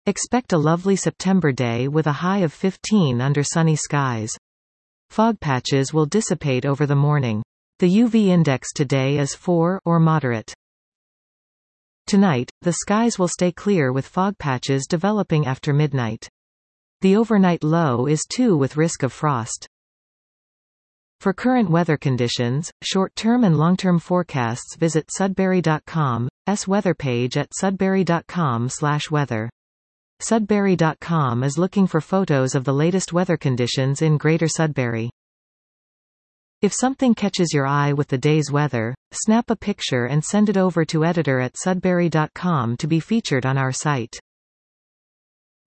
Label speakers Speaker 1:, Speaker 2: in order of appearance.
Speaker 1: Expect a lovely September day with a high of 15 under sunny skies. Fog patches will dissipate over the morning. The UV index today is 4 or moderate. Tonight, the skies will stay clear with fog patches developing after midnight. The overnight low is 2 with risk of frost. For current weather conditions, short-term and long-term forecasts, visit Sudbury.com's weather page at sudbury.com/weather. Sudbury.com is looking for photos of the latest weather conditions in Greater Sudbury. If something catches your eye with the day's weather, snap a picture and send it over to editor@sudbury.com to be featured on our site.